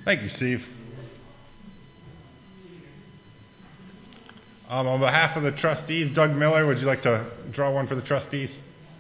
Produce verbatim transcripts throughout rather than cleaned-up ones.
Thank you, Steve. Um, on behalf of the trustees, Doug Miller, would you like to draw one for the trustees?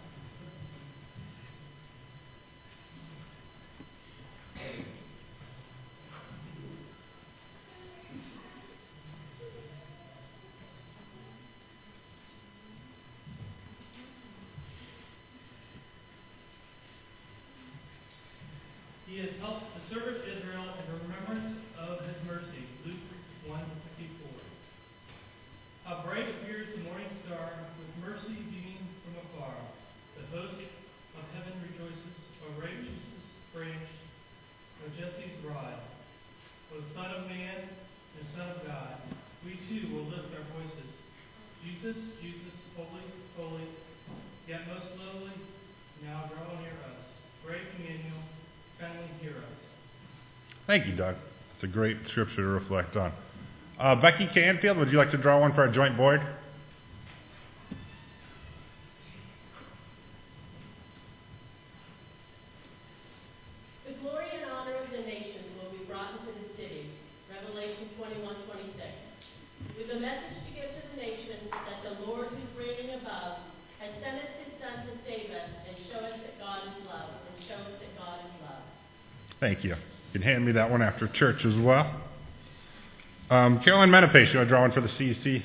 He has helped the servant Israel in remembrance of his mercy. Luke one fifty-four. How bright appears the morning star, with mercy beaming from afar. The host of heaven rejoices, O righteous branch, O Jesse's rod. O Son of Man and Son of God, we too will lift our voices. Jesus, Jesus, holy, holy, yet most lowly, now draw near us. Great Emmanuel, kindly hear us. Thank you, Doug. It's a great scripture to reflect on. Uh, Becky Canfield, would you like to draw one for our joint board? The glory and honor of the nations will be brought into the city. Revelation twenty-one twenty-six. With a message to give to the nations that the Lord who's reigning above has sent us his Son to save us and show us that God is love, and show us that God is love. Thank you. You can hand me that one after church as well. Um, Carolyn Menapace, you want to draw one for the C E C?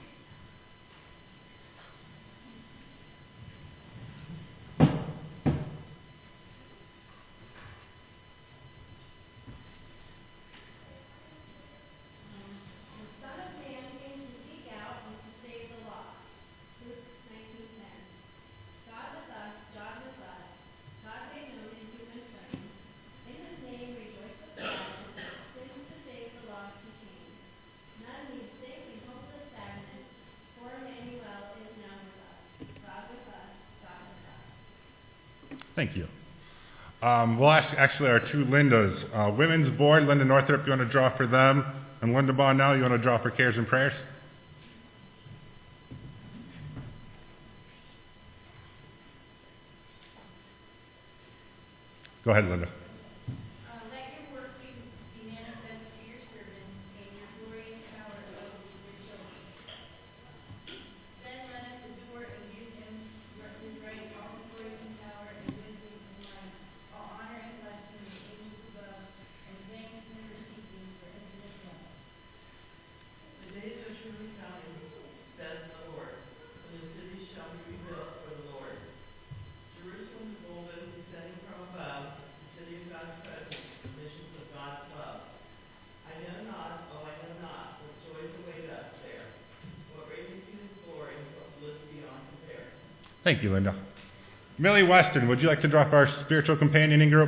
Thank you. Um, we'll ask actually our two Lindas. Uh, Women's Board, Linda Northrup, you want to draw for them? And Linda Bonnell, you want to draw for Cares and Prayers? Go ahead, Linda. Thank you, Linda. Millie Weston, would you like to draw for our spiritual companioning group?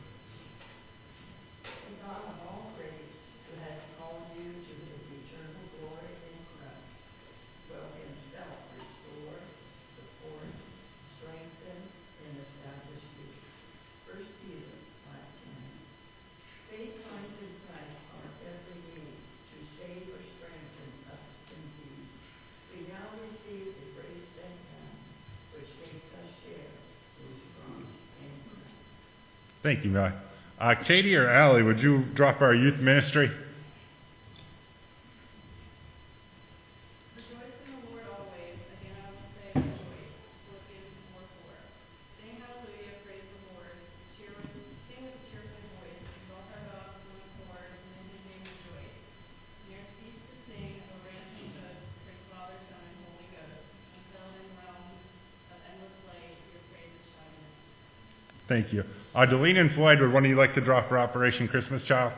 Thank you, Millie. Uh, Katie or Allie, would you draw for our youth ministry? Thank you. Uh, Delene and Floyd, would one of you like to draw for Operation Christmas Child?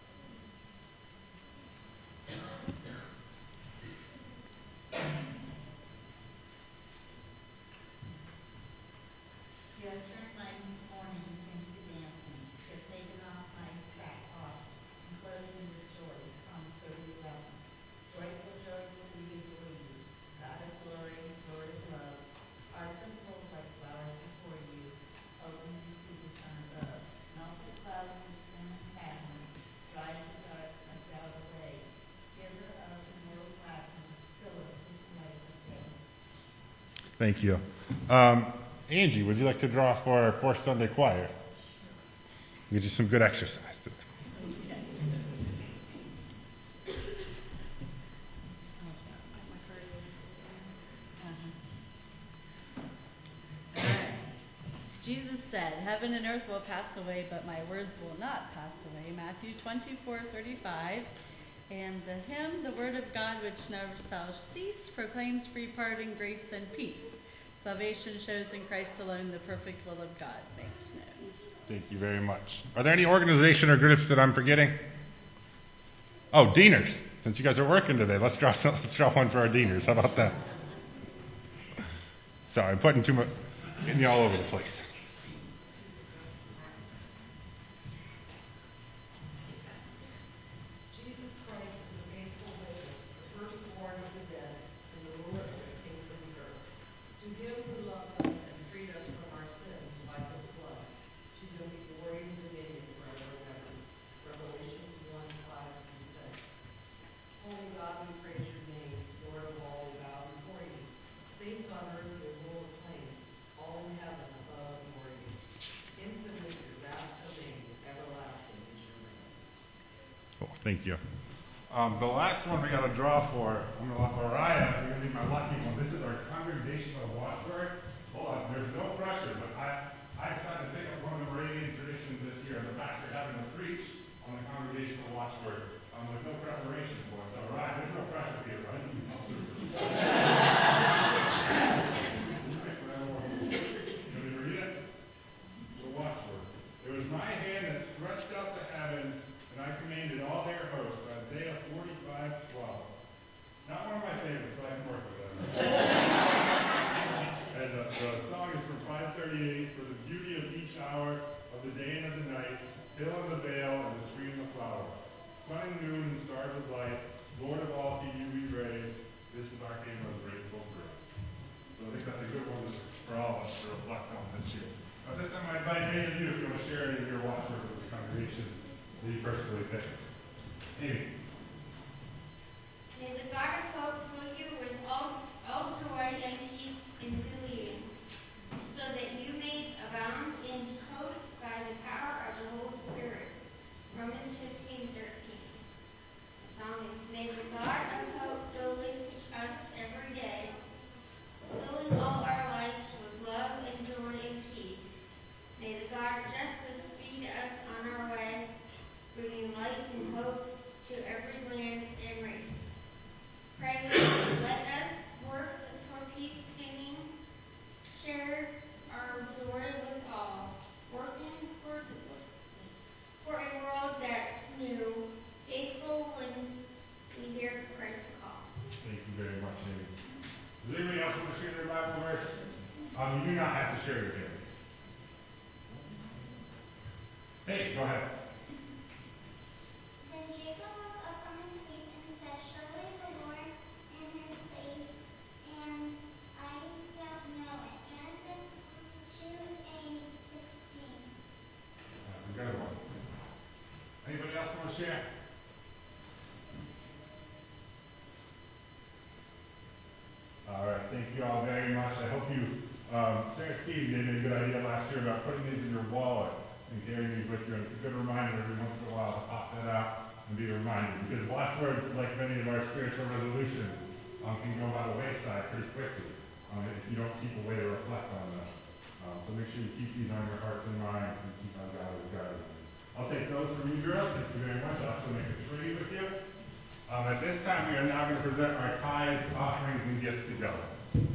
Thank you. Um, Angie, would you like to draw for our fourth Sunday choir? Give you some good exercise today. Jesus said, heaven and earth will pass away, but my words will not pass away. Matthew twenty-four thirty-five. And the hymn, the word of God which never shall cease, proclaims free pardon, grace, and peace. Salvation shows in Christ alone the perfect will of God makes known. Thank you very much. Are there any organization or groups that I'm forgetting? Oh, Deaners. Since you guys are working today, let's draw some, let's draw one for our Deaners. How about that? Sorry, I'm putting too much, getting you all over the place. Thank you. Um, the last one we got to draw for, I'm going to let Mariah, you're going to be my lucky one. This is our congregational watchword. Hold on, there's no pressure, but I, I decided to pick up one of the Moravian traditions this year. The pastor having to preach on the congregational watchword um, with no preparation for it. So, Mariah, there's no pressure here, right? You can help through. Can we read it? The watchword. It was my hand that stretched up to heaven, and I commanded all their hosts, Isaiah forty-five twelve. Not one of my favorites, but I can work with that. And uh, the song is from five thirty-eight, for the beauty of each hour of the day and of the night, hill and the vale, and the tree and the flower. Sun and moon and stars of light, Lord of all, to you we raise. This is our hymn of grateful praise. So I think that's a good one for all of us to reflect on this year. At this time, I invite any of you, if you want to share any of your watchwords with the congregation, that you personally think. Amy. May the God of hope fill you with all, all joy and peace in believing, so that you may abound in hope by the power of the Holy Spirit. Romans fifteen thirteen. The song is, may the God of hope delight us every day, filling all our lives with love and joy and peace. May the God of justice speed us on our way, bringing light and hope to every land and race. Pray, let us work for peace, singing, share our joy with all, working for, for a world that's new, faithful when we hear Christ's call. Thank you very much, Amy. Does anybody else want to share their Bible verse? Um, you do not have to share your hymn. Hey, go ahead. Then Jacob looked up from his sleep and said, surely the Lord in his face, and I shall know it. Genesis two eight sixteen. That's a good one. Anybody else want to share? All right, thank you all very much. I hope you, um, Sarah Steve gave me a good idea last year about putting these in your wallet and carrying these with you. And it's a good reminder every once in a while to pop that out and be reminded. Because watchwords, like many of our spiritual resolutions, um, can go by the wayside pretty quickly um, if you don't keep a way to reflect on them. Um, so make sure you keep these on your hearts and minds and keep on God as guidance. I'll take those from you girls. Thank you very much. I'll also make a tree with you. Um, at this time, we are now going to present our tithes, offerings, and gifts together.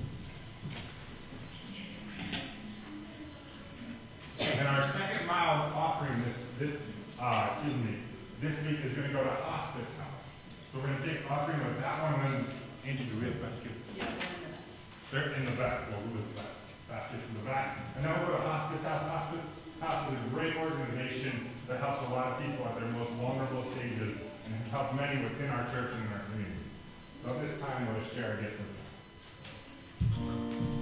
And our second mild offering this, this uh, excuse me, this week is going to go to Hospice House. So we're going to take offering with that one, and Angie, do we have baskets? Yeah, one in the back. They're in the back. Well, we was back. Baskets in the back. And then we'll go to Hospice House. Hospice House is a great organization that helps a lot of people at their most vulnerable stages and has helped many within our church and in our community. So at this time, we'll share a gift with them.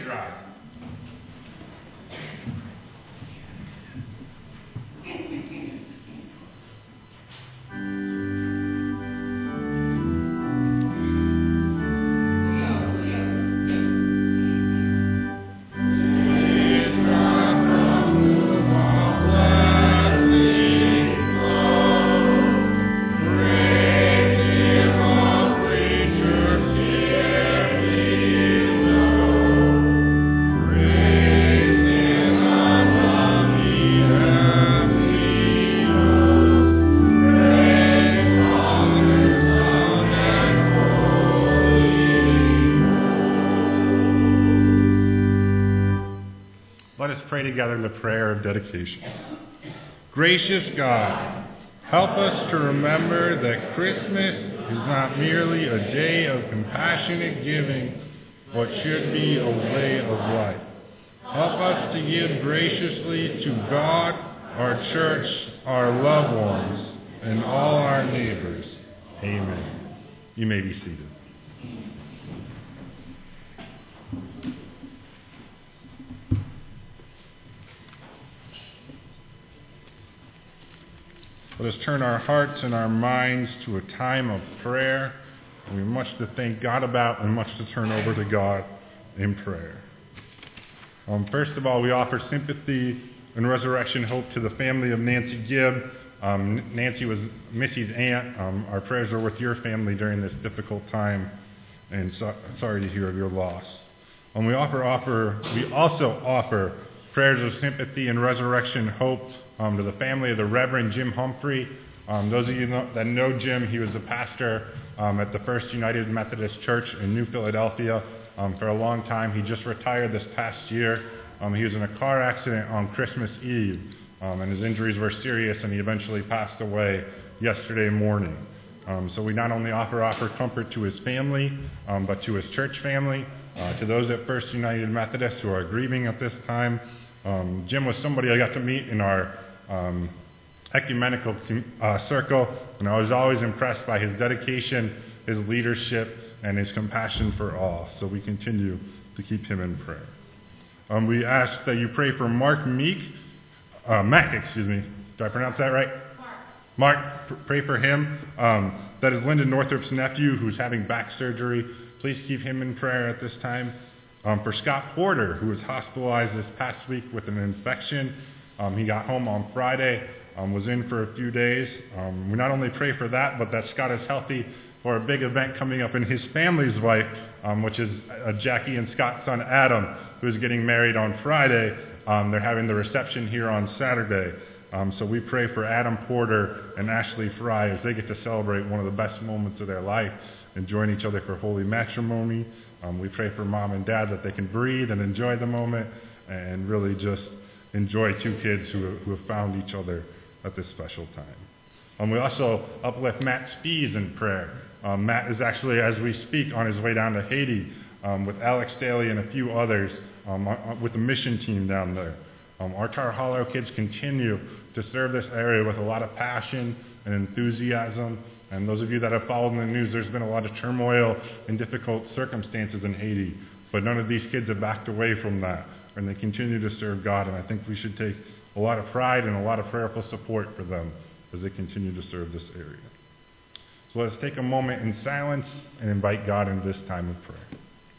stage rise. Together in the prayer of dedication. Gracious God, help us to remember that Christmas is not merely a day of compassionate giving, but should be a way of life. Help us to give graciously to God, our church, our loved ones, and all our neighbors. Amen. You may be seated. Let us turn our hearts and our minds to a time of prayer. We have much to thank God about and much to turn over to God in prayer. Um, first of all, we offer sympathy and resurrection hope to the family of Nancy Gibb. Um, Nancy was Missy's aunt. Um, our prayers are with your family during this difficult time, and so, sorry to hear of your loss. Um, we offer, offer, we also offer prayers of sympathy and resurrection hope Um, to the family of the Reverend Jim Humphrey. Um, those of you know, that know Jim, he was a pastor um, at the First United Methodist Church in New Philadelphia um, for a long time. He just retired this past year. Um, he was in a car accident on Christmas Eve, um, and his injuries were serious, and he eventually passed away yesterday morning. Um, so we not only offer offer comfort to his family, um, but to his church family, uh, to those at First United Methodist who are grieving at this time. Um, Jim was somebody I got to meet in our Um, ecumenical uh, circle, and I was always impressed by his dedication, his leadership, and his compassion for all. So we continue to keep him in prayer. Um, we ask that you pray for Mark Meek, uh, Mack, excuse me. Did I pronounce that right? Mark. Mark, pr- pray for him. Um, that is Linda Northrup's nephew who's having back surgery. Please keep him in prayer at this time. Um, for Scott Porter, who was hospitalized this past week with an infection. Um, he got home on Friday, um, was in for a few days. Um, we not only pray for that, but that Scott is healthy for a big event coming up in his family's life, um, which is uh, Jackie and Scott's son Adam, who is getting married on Friday. Um, they're having the reception here on Saturday. Um, so we pray for Adam Porter and Ashley Fry as they get to celebrate one of the best moments of their life and join each other for holy matrimony. Um, we pray for mom and dad that they can breathe and enjoy the moment and really just enjoy two kids who, who have found each other at this special time. Um, we also uplift Matt Spees in prayer. Um, Matt is actually, as we speak, on his way down to Haiti um, with Alex Daly and a few others um, with the mission team down there. Um, our Tar Hollow kids continue to serve this area with a lot of passion and enthusiasm. And those of you that have followed in the news, there's been a lot of turmoil and difficult circumstances in Haiti. But none of these kids have backed away from that. And they continue to serve God, and I think we should take a lot of pride and a lot of prayerful support for them as they continue to serve this area. So let's take a moment in silence and invite God into this time of prayer.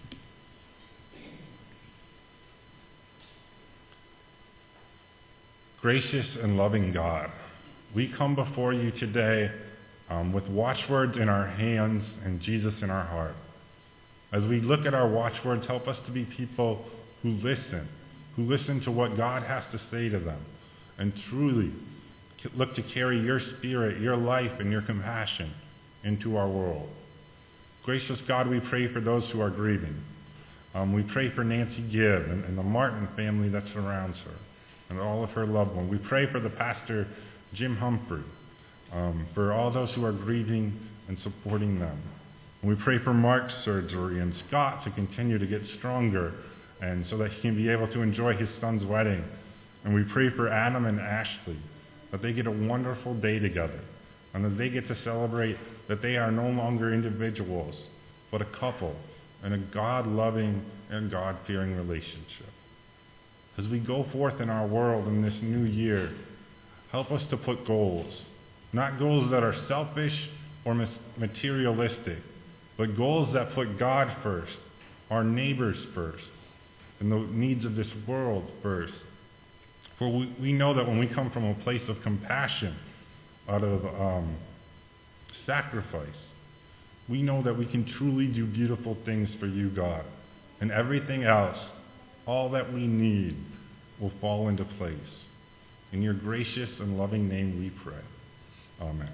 Gracious and loving God, we come before you today um, with watchwords in our hands and Jesus in our heart. As we look at our watchwords, help us to be people who listen, who listen to what God has to say to them, and truly look to carry your spirit, your life, and your compassion into our world. Gracious God, we pray for those who are grieving. Um, we pray for Nancy Gibb and, and the Martin family that surrounds her, and all of her loved ones. We pray for the pastor, Jim Humphrey, um, for all those who are grieving and supporting them. And we pray for Mark's surgery and Scott to continue to get stronger and so that he can be able to enjoy his son's wedding. And we pray for Adam and Ashley, that they get a wonderful day together, and that they get to celebrate that they are no longer individuals, but a couple, and a God-loving and God-fearing relationship. As we go forth in our world in this new year, help us to put goals, not goals that are selfish or materialistic, but goals that put God first, our neighbors first, and the needs of this world first. For we, we know that when we come from a place of compassion, out of um, sacrifice, we know that we can truly do beautiful things for you, God. And everything else, all that we need, will fall into place. In your gracious and loving name we pray. Amen.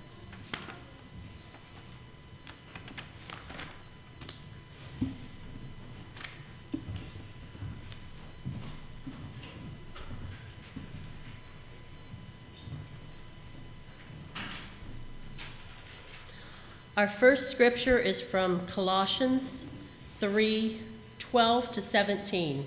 Our first scripture is from Colossians three, twelve to seventeen.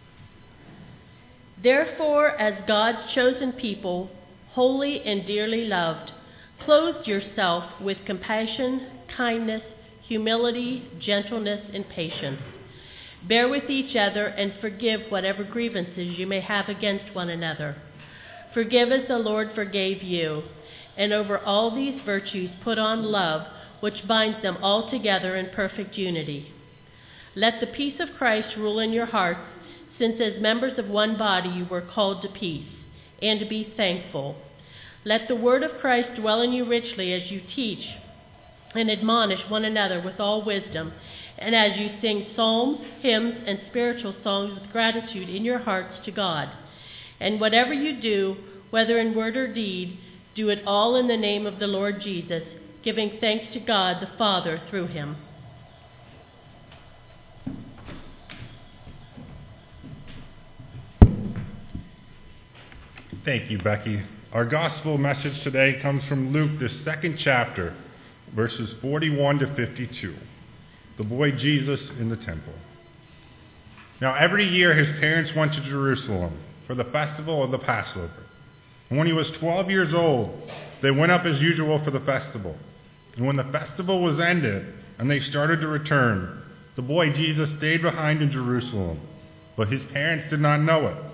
Therefore, as God's chosen people, holy and dearly loved, clothe yourself with compassion, kindness, humility, gentleness, and patience. Bear with each other and forgive whatever grievances you may have against one another. Forgive as the Lord forgave you. And over all these virtues put on love, which binds them all together in perfect unity. Let the peace of Christ rule in your hearts, since as members of one body you were called to peace, and to be thankful. Let the word of Christ dwell in you richly as you teach and admonish one another with all wisdom, and as you sing psalms, hymns, and spiritual songs with gratitude in your hearts to God. And whatever you do, whether in word or deed, do it all in the name of the Lord Jesus, giving thanks to God the Father through him. Thank you, Becky. Our gospel message today comes from Luke, the second chapter, verses forty-one to fifty-two. The boy Jesus in the temple. Now every year his parents went to Jerusalem for the festival of the Passover. And when he was twelve years old, they went up as usual for the festival. And when the festival was ended and they started to return, the boy Jesus stayed behind in Jerusalem, but his parents did not know it.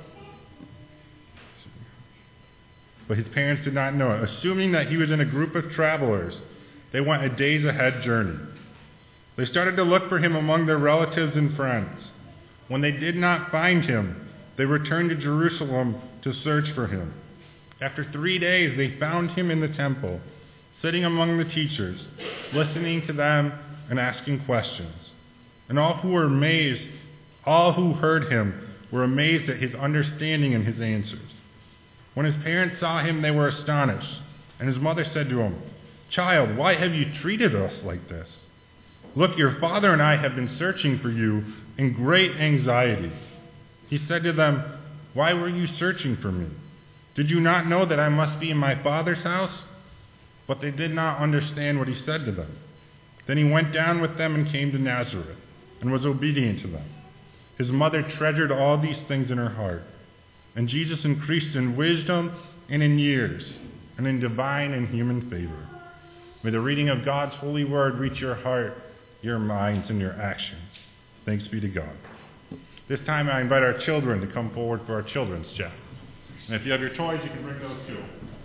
But his parents did not know it. Assuming that he was in a group of travelers, they went a day's ahead journey. They started to look for him among their relatives and friends. When they did not find him, they returned to Jerusalem to search for him. After three days, they found him in the temple, sitting among the teachers, listening to them and asking questions. And all who were amazed, all who heard him were amazed at his understanding and his answers. When his parents saw him, they were astonished. And his mother said to him, "Child, why have you treated us like this? Look, your father and I have been searching for you in great anxiety." He said to them, "Why were you searching for me? Did you not know that I must be in my Father's house?" But they did not understand what he said to them. Then he went down with them and came to Nazareth, and was obedient to them. His mother treasured all these things in her heart. And Jesus increased in wisdom and in years, and in divine and human favor. May the reading of God's holy word reach your heart, your minds, and your actions. Thanks be to God. This time I invite our children to come forward for our children's chat. And if you have your toys, you can bring those too.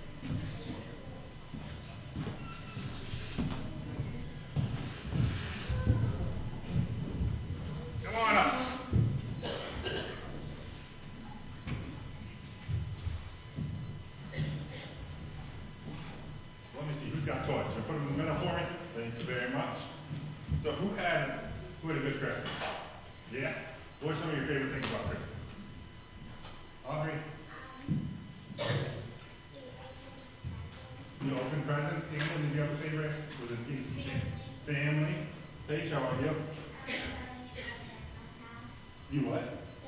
Come on up. Let me see, who's got toys? So put them in the middle for me. Thank you very much. So who had, who had a good Christmas? Yeah? What are some of your favorite things about Christmas? Audrey? You open presents. Caitlin, did you have a favorite? Was it family? Paige, how are you? You what?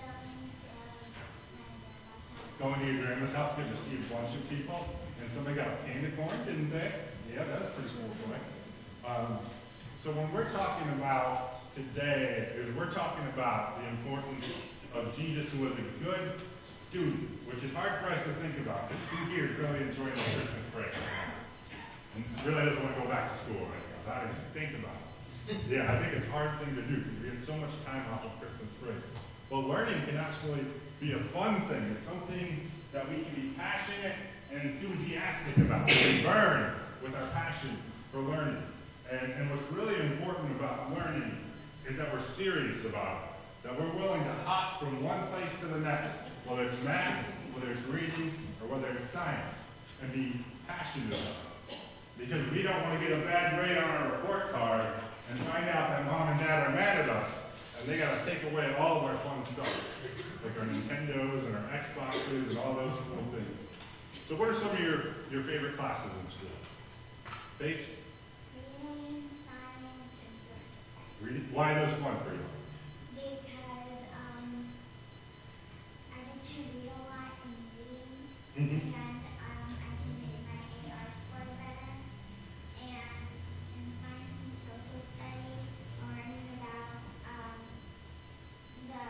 Going to your grandma's house, getting to see a bunch of people. And somebody got a candy corn, didn't they? Yeah, that's pretty cool, right? Um, so when we're talking about today, is we're talking about the importance of Jesus, who was a good student, which is hard for us to think about, because who here is really enjoying the Christmas break? And really doesn't want to go back to school right now. How do you think about it? Yeah, I think it's a hard thing to do because we get so much time off of Christmas break. But learning can actually be a fun thing. It's something that we can be passionate and enthusiastic about. We burn with our passion for learning. And, and what's really important about learning is that we're serious about it. That we're willing to hop from one place to the next, whether it's math, whether it's reading, or whether it's science, and be passionate about it. Because we don't want to get a bad grade on our report card and find out that mom and dad are mad at us, and they got to take away all of our fun stuff, like our Nintendos and our Xboxes and all those cool things. So what are some of your, your favorite classes in school? Faith? Reading, science, and social Reading? Why are those fun for you? because um, I get to read a lot in reading, Mm-hmm. and um, I can make my A R score better. And in science and social studies, I'm learning about um, the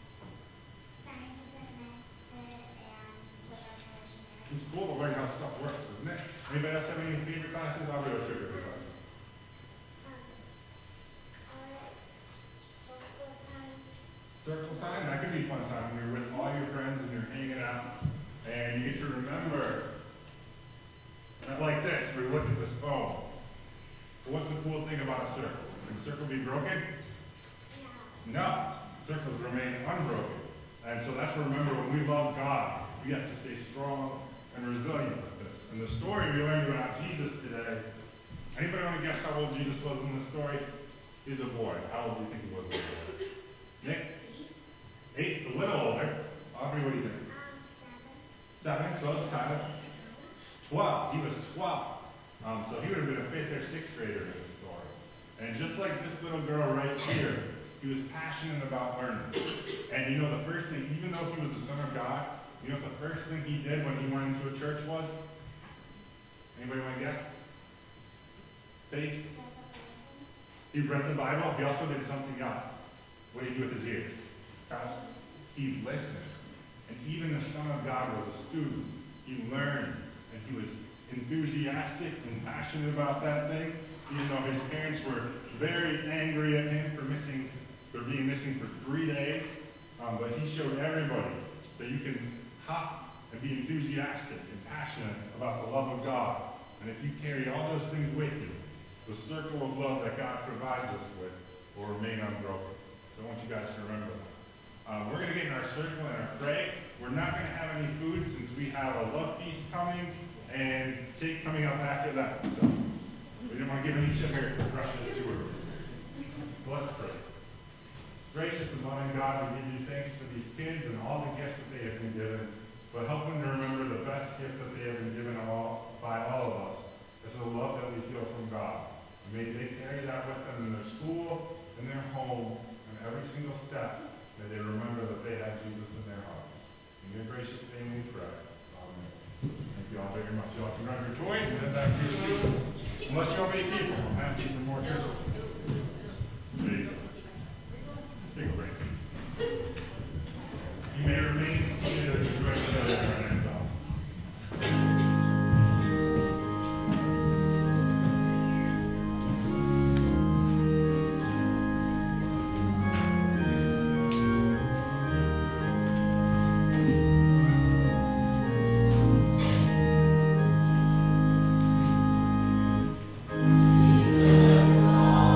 scientific method and with evolutionary. It's cool to learn how stuff works, isn't it? Anybody else have any favorite classes? I'll go to favorite classes. Um, art, social time. Circle time, that could be a fun time when you're with all your friends and you're hanging out and you get to remember. Not like this, we look at this phone. But what's the cool thing about a circle? Can a circle be broken? Yeah. No, circles remain unbroken. And so that's what remember when we love God, we have to stay strong and resilient with this. And the story we learned about Jesus today, anybody want to guess how old Jesus was in the story? He's a boy. How old do you think he was as a boy? Nick? Eight, a little older. Aubrey, what do you think? Um, seven. Seven, close, Tyler. Twelve, he was twelve. Um, so he would have been a fifth or sixth grader in this story. And just like this little girl right here, he was passionate about learning. And you know the first thing, even though he was the Son of God, you know what the first thing he did when he went into a church was? Anybody want to guess? Faith? He read the Bible. He also did something else. What did he do with his ears? Tyler? He listened. And even the Son of God was a student. He learned. And he was enthusiastic and passionate about that thing, even though his parents were very angry at him for missing, for being missing for three days. Um, but he showed everybody that you can hop and be enthusiastic and passionate about the love of God. And if you carry all those things with you, the circle of love that God provides us with will remain unbroken. So I want you guys to remember that. Um, we're going to get in our circle and our pray. We're not going to have any food since we have a love feast coming and cake coming up after that. So we didn't want to give any sugar to rush this too early. So let's pray. Gracious and loving God, we give you thanks for these kids and all the gifts that they have been given, but help them to remember the best gift that they have been given all, by all of us is the love that we feel from God. And may they carry that with them in their school, in their home, and every single step. May they remember that they have Jesus in their hearts. In your gracious name we pray. Amen. Thank you all very much. You all can grab your toys and head back to your seats. Unless you have any people, I'm happy for more Christmas. There you go. Take a break. You may remain seated as you rest your hands off. Thank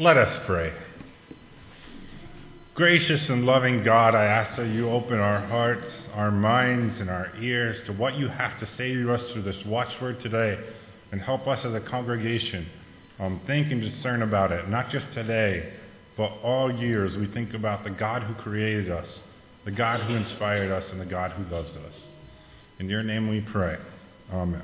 Let us pray. Gracious and loving God, I ask that you open our hearts, our minds, and our ears to what you have to say to us through this watchword today, and help us as a congregation um, think and discern about it, not just today, but all years we think about the God who created us, the God who inspired us, and the God who loves us. In your name we pray. Amen.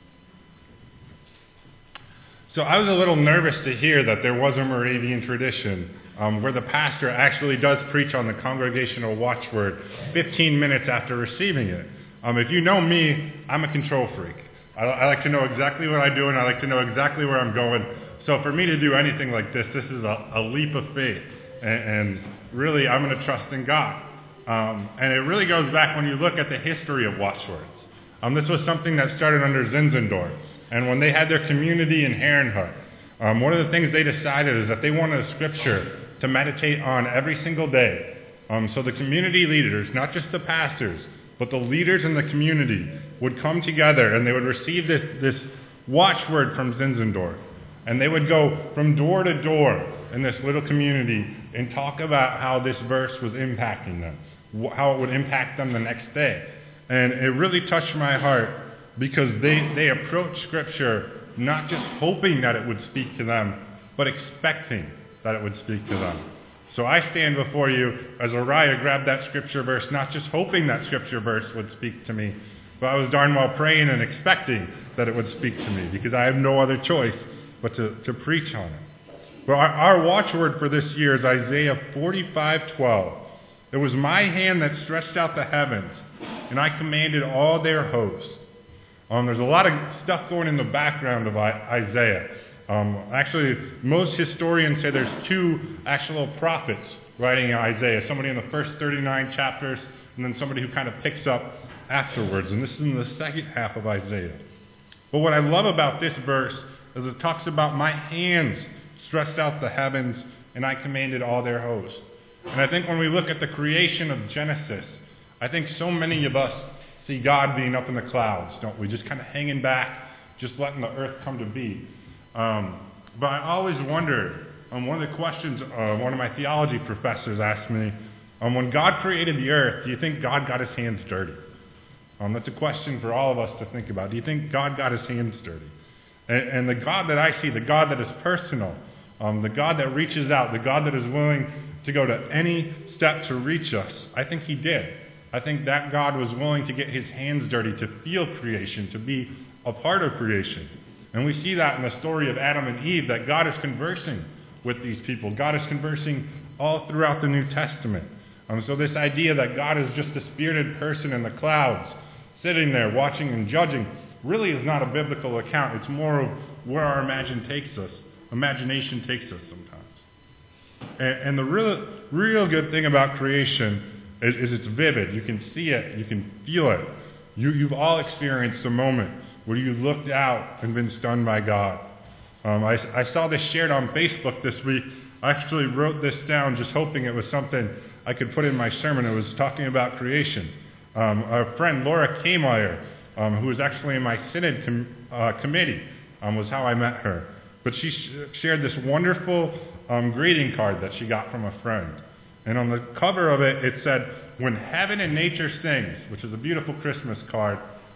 So I was a little nervous to hear that there was a Moravian tradition um, where the pastor actually does preach on the congregational watchword fifteen minutes after receiving it. Um, if you know me, I'm a control freak. I, I like to know exactly what I do, and I like to know exactly where I'm going. So for me to do anything like this, this is a, a leap of faith. And, and really, I'm going to trust in God. Um, and it really goes back when you look at the history of watchwords. Um, this was something that started under Zinzendorf. And when they had their community in Herrnhut, um, one of the things they decided is that they wanted a scripture to meditate on every single day. Um, so the community leaders, not just the pastors, but the leaders in the community would come together and they would receive this, this watchword from Zinzendorf. And they would go from door to door in this little community and talk about how this verse was impacting them, how it would impact them the next day. And it really touched my heart because they, they approached Scripture not just hoping that it would speak to them, but expecting that it would speak to them. So I stand before you as Uriah grabbed that Scripture verse, not just hoping that Scripture verse would speak to me, but I was darn well praying and expecting that it would speak to me because I have no other choice but to, to preach on it. But our, our watchword for this year is Isaiah forty-five twelve. It was my hand that stretched out the heavens, and I commanded all their hosts. Um, there's a lot of stuff going in the background of I- Isaiah. Um, actually, most historians say there's two actual prophets writing Isaiah. Somebody in the first thirty-nine chapters, and then somebody who kind of picks up afterwards. And this is in the second half of Isaiah. But what I love about this verse is it talks about my hands stretched out the heavens, and I commanded all their hosts. And I think when we look at the creation of Genesis, I think so many of us see God being up in the clouds, don't we? Just kind of hanging back, just letting the earth come to be. Um, but I always wondered, um, one of the questions uh, one of my theology professors asked me, um, when God created the earth, do you think God got his hands dirty? Um, that's a question for all of us to think about. Do you think God got his hands dirty? And, and the God that I see, the God that is personal, um, the God that reaches out, the God that is willing to go to any step to reach us, I think he did. I think that God was willing to get his hands dirty, to feel creation, to be a part of creation. And we see that in the story of Adam and Eve, that God is conversing with these people. God is conversing all throughout the New Testament. Um, so this idea that God is just a spirited person in the clouds, sitting there watching and judging, really is not a biblical account. It's more of where our imagine takes us, imagination takes us sometimes. And, and the real, real good thing about creation is, is it's vivid. You can see it. You can feel it. You, you've all experienced a moment where you looked out and been stunned by God. Um, I, I saw this shared on Facebook this week. I actually wrote this down just hoping it was something I could put in my sermon. It was talking about creation. Um, our friend Laura Kmeyer, um, who was actually in my synod com- uh, committee, um, was how I met her. But she sh- shared this wonderful um, greeting card that she got from a friend. And on the cover of it, it said, "When heaven and nature sings," which is a beautiful Christmas card,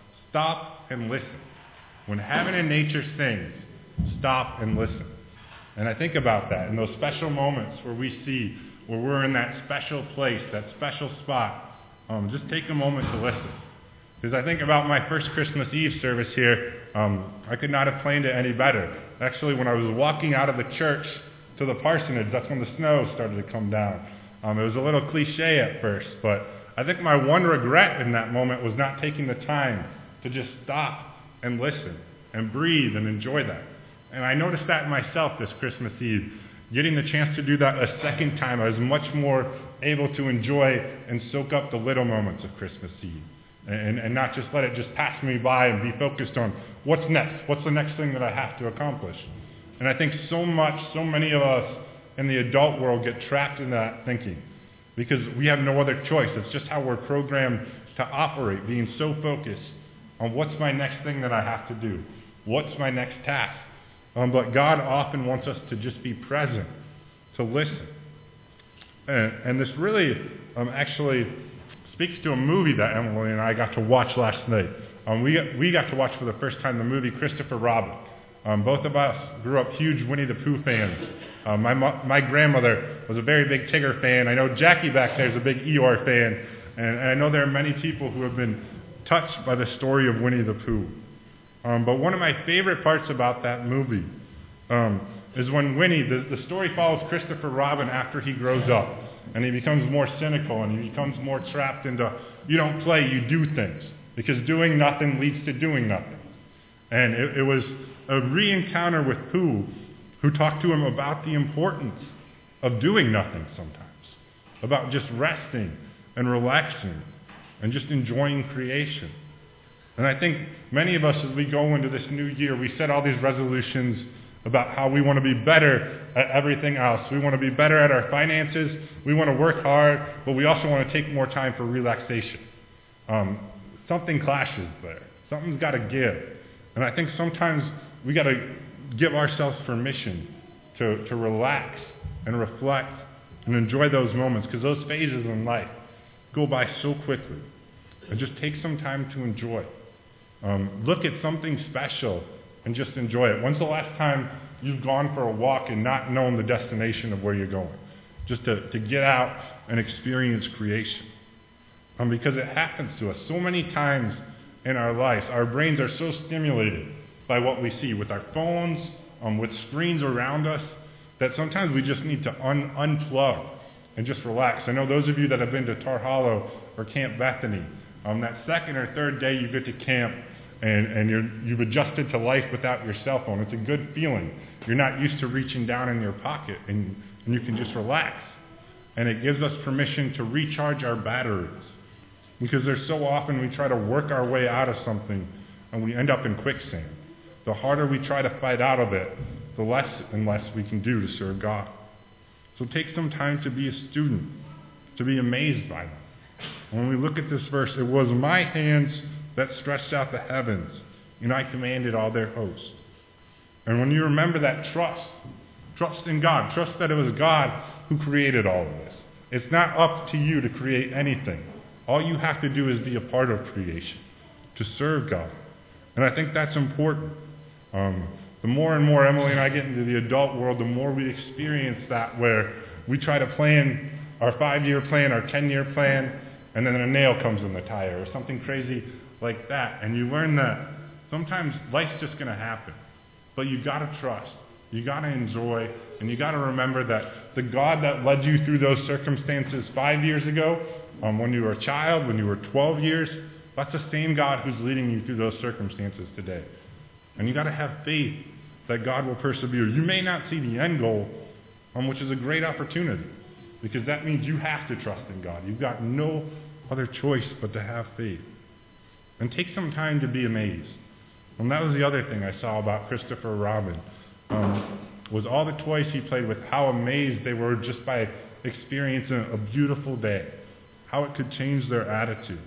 "stop and listen." When heaven and nature sings, stop and listen. And I think about that in those special moments where we see, where we're in that special place, that special spot. Um, just take a moment to listen. Because I think about my first Christmas Eve service here, um, I could not have planned it any better. Actually, when I was walking out of the church to the parsonage, that's when the snow started to come down. Um, it was a little cliche at first, but I think my one regret in that moment was not taking the time to just stop and listen and breathe and enjoy that. And I noticed that in myself this Christmas Eve. Getting the chance to do that a second time, I was much more able to enjoy and soak up the little moments of Christmas Eve. And, and not just let it just pass me by and be focused on what's next, what's the next thing that I have to accomplish. And I think so much, so many of us in the adult world get trapped in that thinking because we have no other choice. It's just how we're programmed to operate, being so focused on what's my next thing that I have to do, what's my next task. Um, but God often wants us to just be present to listen. And, and this really um, actually speaks to a movie that Emily and I got to watch last night. Um, we, got, we got to watch for the first time the movie Christopher Robin. Um, both of us grew up huge Winnie the Pooh fans. Um, my, mo- my grandmother was a very big Tigger fan. I know Jackie back there is a big Eeyore fan. And, and I know there are many people who have been touched by the story of Winnie the Pooh. Um, but one of my favorite parts about that movie um, is when Winnie, the, the story follows Christopher Robin after he grows up. And he becomes more cynical and he becomes more trapped into, you don't play, you do things. Because doing nothing leads to doing nothing. And it, it was a re-encounter with Pooh, who talked to him about the importance of doing nothing sometimes. About just resting and relaxing and just enjoying creation. And I think many of us, as we go into this new year, we set all these resolutions about how we want to be better at everything else. We want to be better at our finances. We want to work hard, but we also want to take more time for relaxation. Um, something clashes there. Something's got to give. And I think sometimes we got to give ourselves permission to, to relax and reflect and enjoy those moments, because those phases in life go by so quickly. And just take some time to enjoy. Um, look at something special and just enjoy it. When's the last time you've gone for a walk and not known the destination of where you're going? Just to, to get out and experience creation. Um, because it happens to us so many times in our lives. Our brains are so stimulated by what we see with our phones, um, with screens around us, that sometimes we just need to un- unplug and just relax. I know those of you that have been to Tar Hollow or Camp Bethany, um, that second or third day you get to camp and, and you're, you've adjusted to life without your cell phone. It's a good feeling. You're not used to reaching down in your pocket, and, and you can just relax. And it gives us permission to recharge our batteries. Because there's so often we try to work our way out of something and we end up in quicksand. The harder we try to fight out of it, the less and less we can do to serve God. So take some time to be a student, to be amazed by them. When we look at this verse, it was my hands that stretched out the heavens, and I commanded all their hosts. And when you remember that trust, trust in God, trust that it was God who created all of this. It's not up to you to create anything. All you have to do is be a part of creation, to serve God. And I think that's important. Um, the more and more Emily and I get into the adult world, the more we experience that, where we try to plan our five-year plan, our ten-year plan, and then a nail comes in the tire or something crazy like that. And you learn that sometimes life's just going to happen. But you've got to trust. You've got to enjoy. And you've got to remember that the God that led you through those circumstances five years ago, um, when you were a child, when you were twelve years, that's the same God who's leading you through those circumstances today. And you've got to have faith that God will persevere. You may not see the end goal, um, which is a great opportunity, because that means you have to trust in God. You've got no other choice but to have faith. And take some time to be amazed. And that was the other thing I saw about Christopher Robin, um, was all the toys he played with, how amazed they were just by experiencing a beautiful day, how it could change their attitude.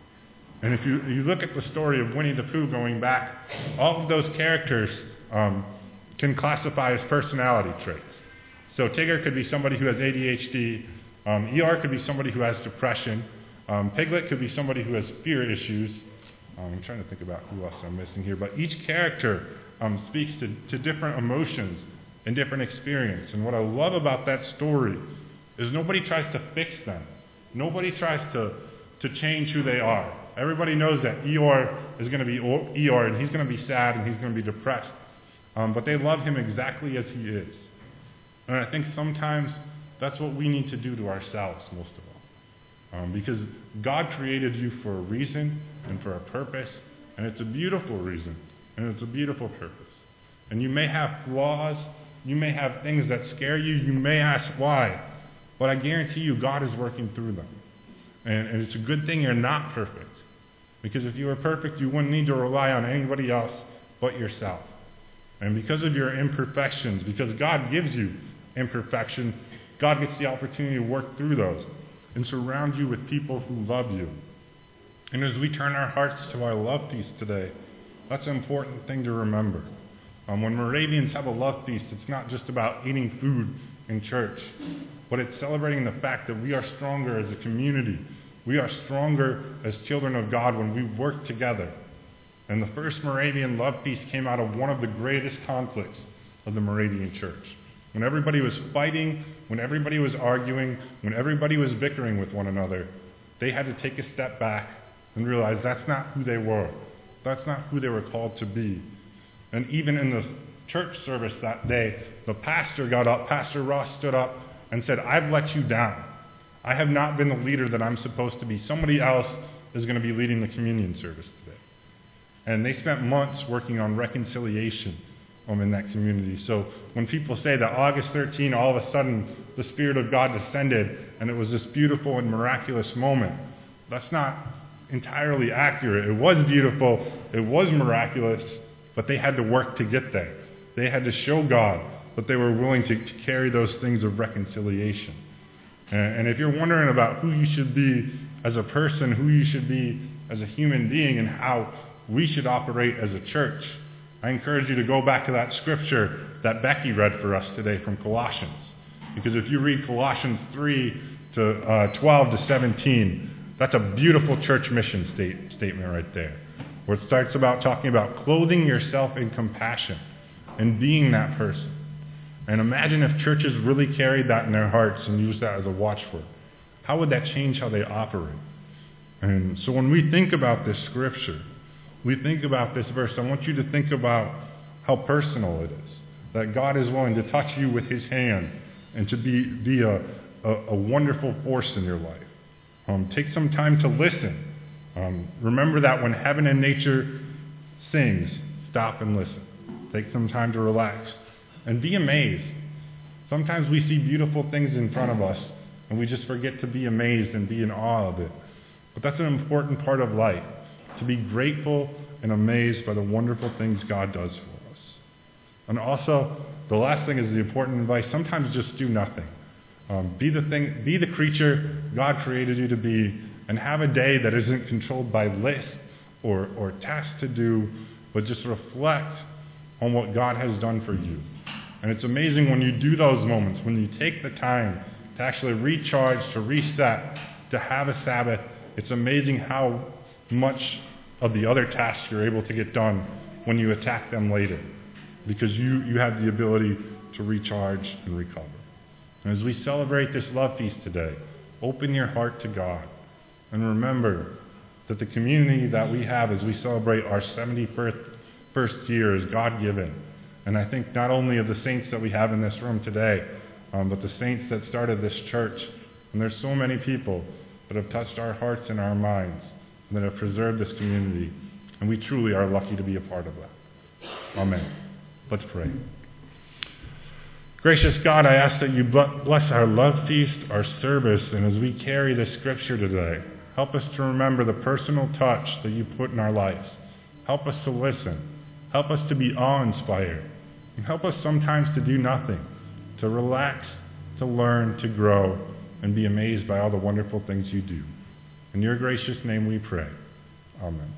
And if you, you look at the story of Winnie the Pooh going back, all of those characters um, can classify as personality traits. So Tigger could be somebody who has A D H D. Um, Eeyore could be somebody who has depression. Um, Piglet could be somebody who has fear issues. Um, I'm trying to think about who else I'm missing here. But each character um, speaks to, to different emotions and different experience. And what I love about that story is nobody tries to fix them. Nobody tries to, to change who they are. Everybody knows that Eeyore is going to be Eeyore, and he's going to be sad, and he's going to be depressed. Um, but they love him exactly as he is. And I think sometimes that's what we need to do to ourselves, most of all. Um, because God created you for a reason and for a purpose, and it's a beautiful reason, and it's a beautiful purpose. And you may have flaws, you may have things that scare you, you may ask why, but I guarantee you God is working through them. And, and it's a good thing you're not perfect. Because if you were perfect, you wouldn't need to rely on anybody else but yourself. And because of your imperfections, because God gives you imperfection, God gets the opportunity to work through those and surround you with people who love you. And as we turn our hearts to our love feast today, that's an important thing to remember. Um, when Moravians have a love feast, it's not just about eating food in church, but it's celebrating the fact that we are stronger as a community. We are stronger as children of God when we work together. And the first Moravian Love Feast came out of one of the greatest conflicts of the Moravian church. When everybody was fighting, when everybody was arguing, when everybody was bickering with one another, they had to take a step back and realize that's not who they were. That's not who they were called to be. And even in the church service that day, the pastor got up, Pastor Ross stood up and said, I've let you down. I have not been the leader that I'm supposed to be. Somebody else is going to be leading the communion service today. And they spent months working on reconciliation um, in that community. So when people say that August thirteenth, all of a sudden, the Spirit of God descended and it was this beautiful and miraculous moment, that's not entirely accurate. It was beautiful, it was miraculous, but they had to work to get there. They had to show God that they were willing to, to carry those things of reconciliation. And, and if you're wondering about who you should be as a person, who you should be as a human being, and how we should operate as a church, I encourage you to go back to that scripture that Becky read for us today from Colossians. Because if you read Colossians three to uh, twelve to seventeen, that's a beautiful church mission state, statement right there, where it starts about talking about clothing yourself in compassion and being that person. And imagine if churches really carried that in their hearts and used that as a watchword. How would that change how they operate? And so when we think about this scripture, we think about this verse, I want you to think about how personal it is. That God is willing to touch you with his hand and to be, be a, a, a wonderful force in your life. Um, take some time to listen. Um, remember that when heaven and nature sings, stop and listen. Take some time to relax and be amazed. Sometimes we see beautiful things in front of us and we just forget to be amazed and be in awe of it. But that's an important part of life, to be grateful and amazed by the wonderful things God does for us. And also, the last thing is the important advice. Sometimes just do nothing. Um, be the thing, be the creature God created you to be, and have a day that isn't controlled by lists or, or tasks to do, but just reflect on what God has done for you. And it's amazing when you do those moments, when you take the time to actually recharge, to reset, to have a Sabbath. It's amazing how much of the other tasks you're able to get done when you attack them later, because you, you have the ability to recharge and recover. And as we celebrate this love feast today, open your heart to God and remember that the community that we have as we celebrate our seventy-first year is God-given. And I think not only of the saints that we have in this room today, um, but the saints that started this church. And there's so many people that have touched our hearts and our minds and that have preserved this community. And we truly are lucky to be a part of that. Amen. Let's pray. Gracious God, I ask that you bless our love feast, our service, and as we carry this scripture today, help us to remember the personal touch that you put in our lives. Help us to listen. Help us to be awe-inspired. And help us sometimes to do nothing, to relax, to learn, to grow, and be amazed by all the wonderful things you do. In your gracious name we pray. Amen.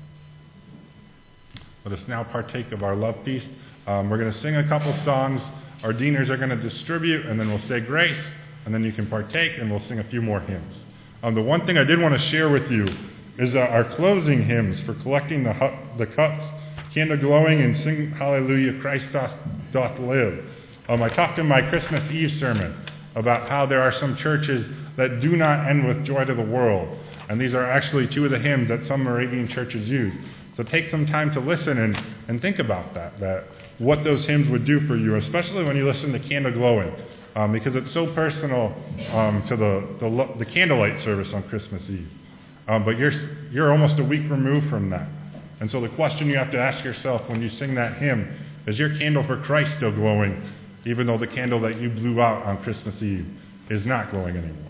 Let us now partake of our love feast. Um, we're going to sing a couple songs. Our deaners are going to distribute, and then we'll say grace, and then you can partake, and we'll sing a few more hymns. Um, the one thing I did want to share with you is uh, our closing hymns for collecting the, hu- the cups, candle glowing, and sing Hallelujah, Christ doth, doth live. Um, I talked in my Christmas Eve sermon about how there are some churches that do not end with joy to the world, and these are actually two of the hymns that some Moravian churches use. So take some time to listen and, and think about that, that what those hymns would do for you, especially when you listen to Candle Glowing, um, because it's so personal um, to the, the, the candlelight service on Christmas Eve. Um, but you're, you're almost a week removed from that. And so the question you have to ask yourself when you sing that hymn, is your candle for Christ still glowing, even though the candle that you blew out on Christmas Eve is not glowing anymore?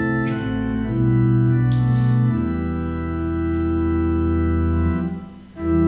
Thank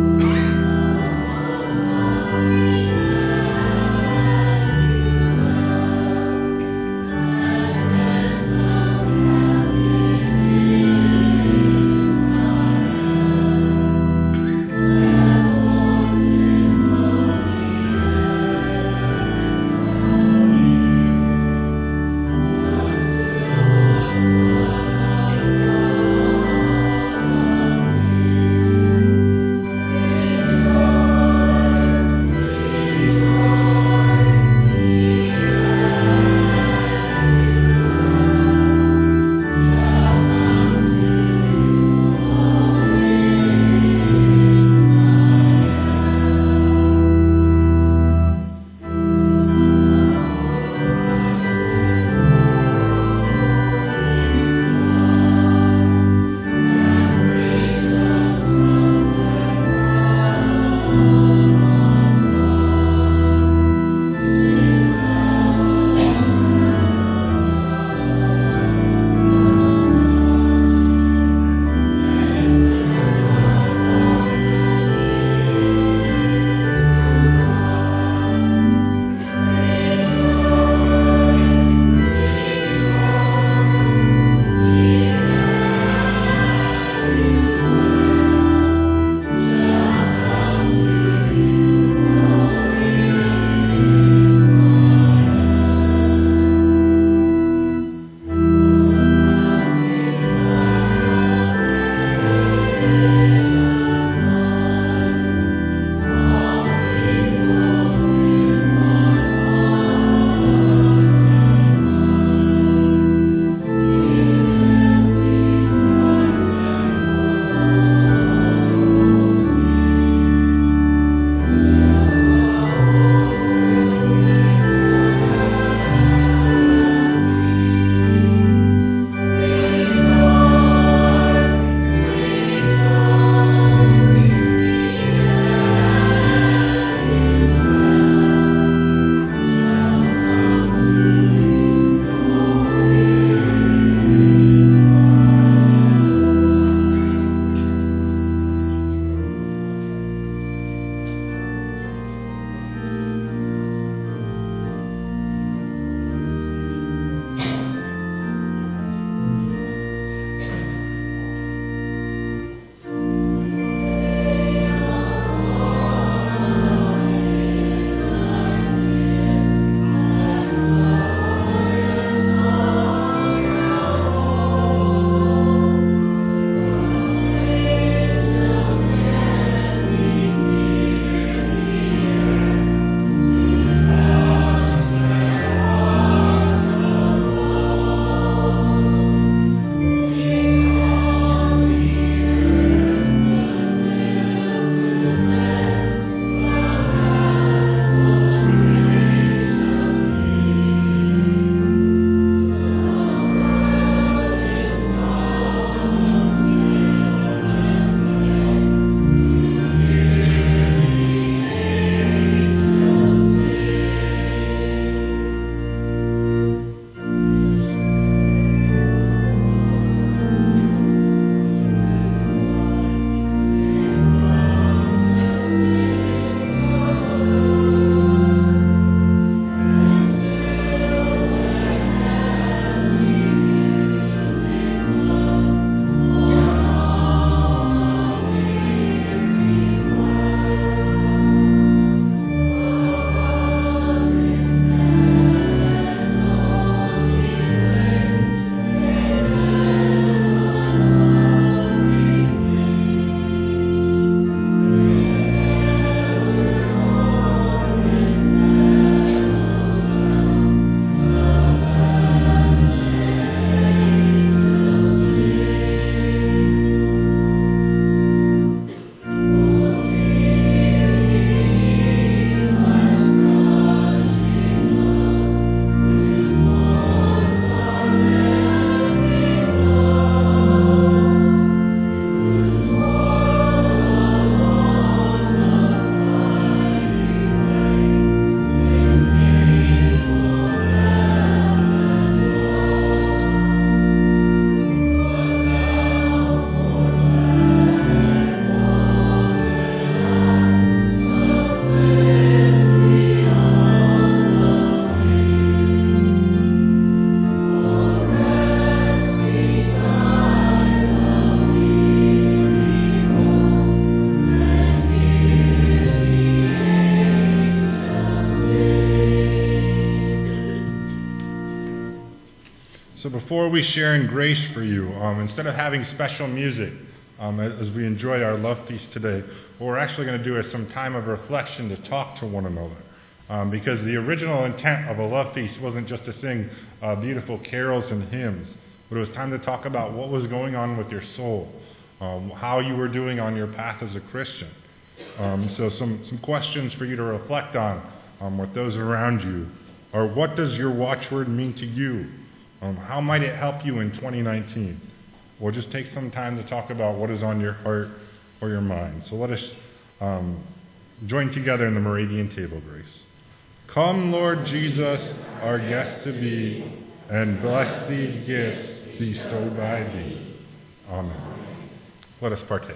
So before we share in grace for you, um, instead of having special music um, as we enjoy our love feast today, what we're actually going to do is some time of reflection to talk to one another. Um, because the original intent of a love feast wasn't just to sing uh, beautiful carols and hymns, but it was time to talk about what was going on with your soul, um, how you were doing on your path as a Christian. Um, so some, some questions for you to reflect on um, with those around you are, what does your watchword mean to you? Um, how might it help you in twenty nineteen? Or just take some time to talk about what is on your heart or your mind. So let us um, join together in the Moravian table grace. Come, Lord Jesus, our guest to be, and bless these gifts bestowed by thee. Amen. Let us partake.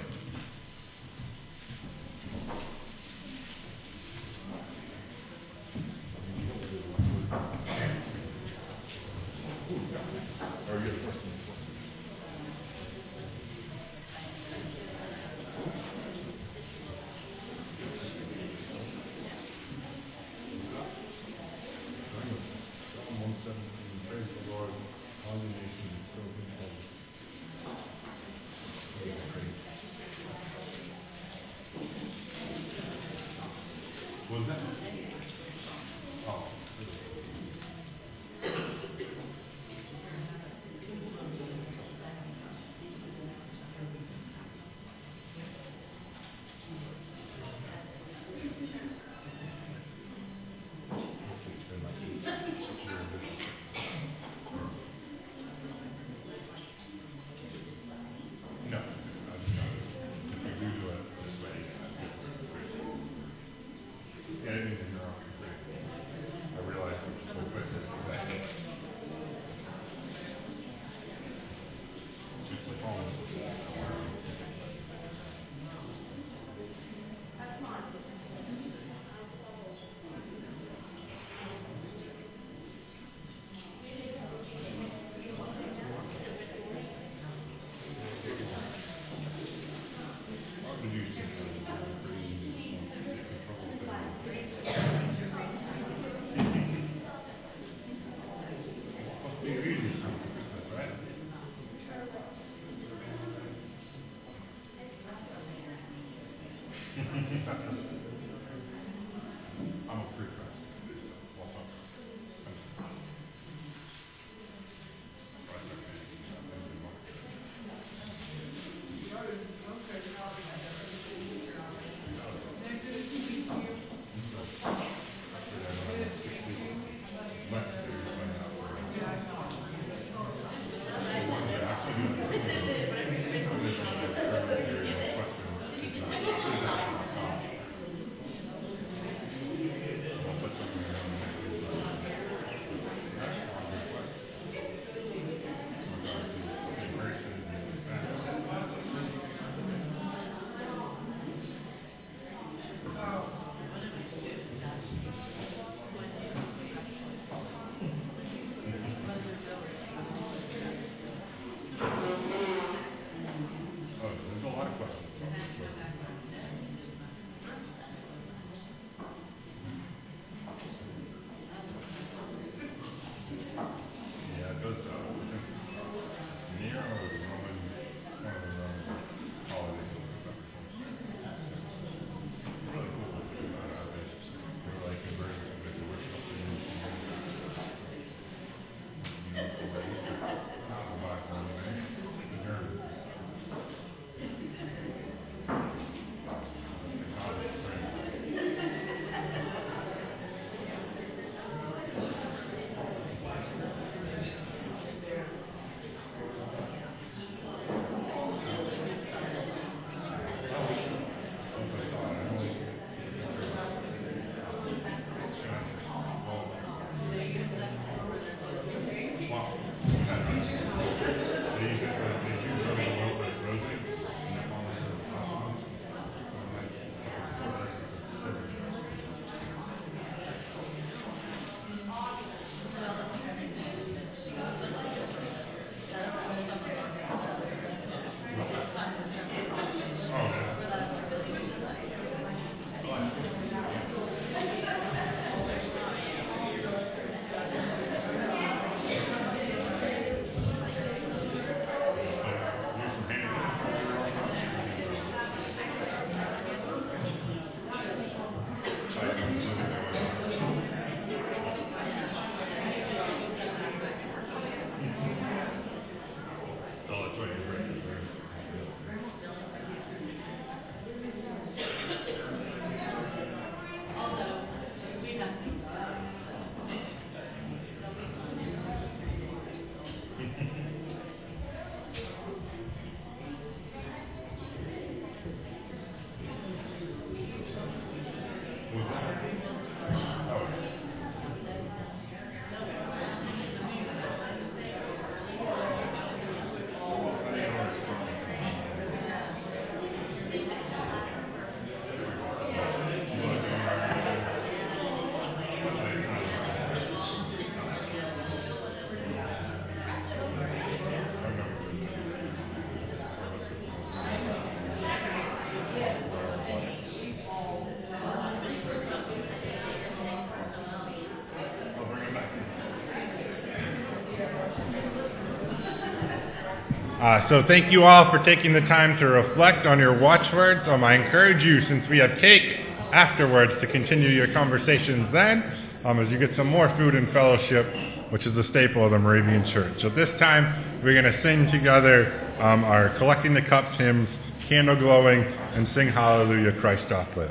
Uh, so thank you all for taking the time to reflect on your watchwords. Um, I encourage you, since we have cake afterwards, to continue your conversations then, um, as you get some more food and fellowship, which is a staple of the Moravian Church. So this time, we're going to sing together um, our Collecting the Cups hymns, Candle Glowing, and sing Hallelujah, Christ doth live.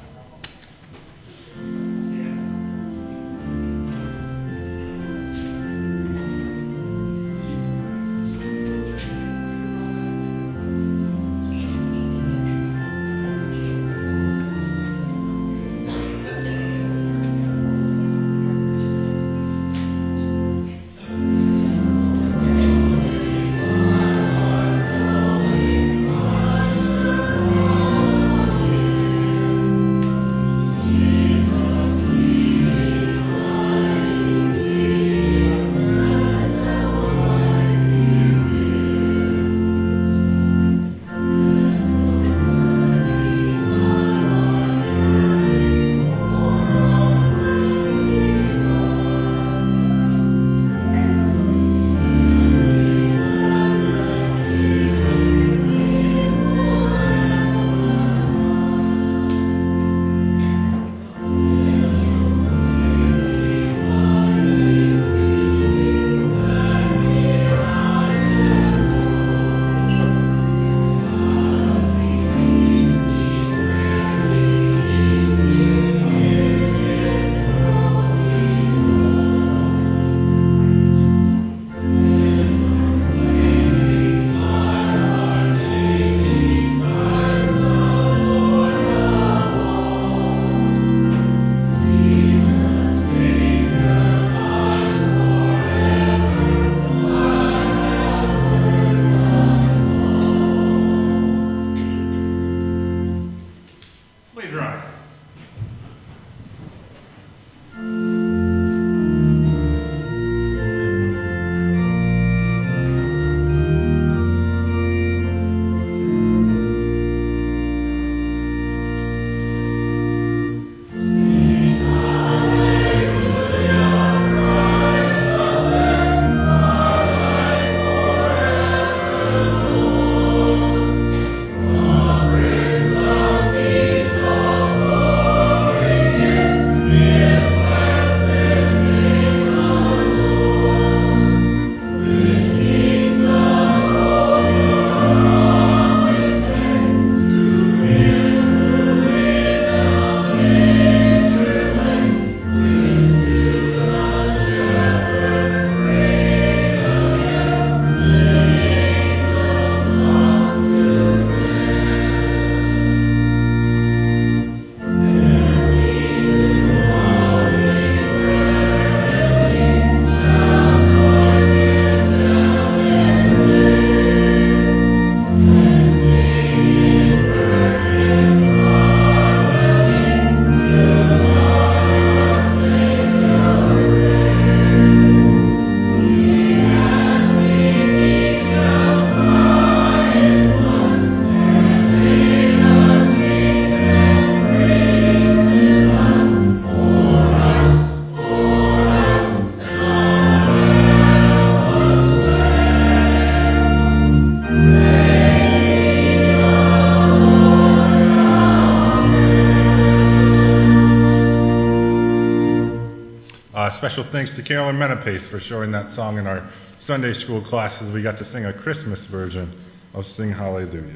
Special thanks to Carolyn Menapace for showing that song in our Sunday school classes. We got to sing a Christmas version of Sing Hallelujah.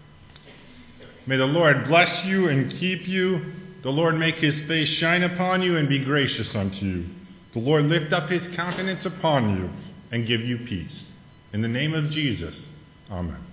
May the Lord bless you and keep you. The Lord make his face shine upon you and be gracious unto you. The Lord lift up his countenance upon you and give you peace. In the name of Jesus, amen.